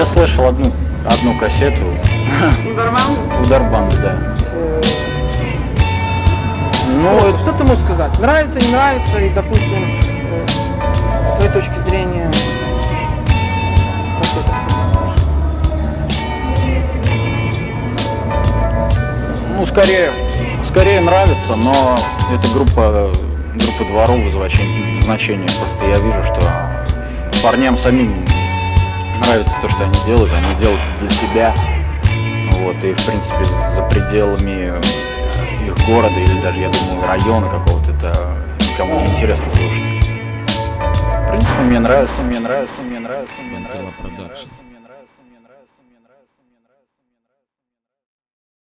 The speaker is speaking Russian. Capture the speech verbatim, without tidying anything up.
слышал одну, одну кассету. Ударбанды? Ударбанды, да. Ну, что, что ты можешь сказать? Нравится, не нравится, и, допустим, э, с твоей точки зрения, как ты это все смотришь? Ну, скорее, скорее нравится, но эта группа, группа дворового значения, значения. Просто я вижу, что парням самим нравится то, что они делают, они делают для себя. Вот, и, в принципе, за пределами их города или даже, я думаю, района какого-то, это никому не интересно слушать. В принципе, мне нравится, мне нравится, мне нравится, мне нравится. Продакшн.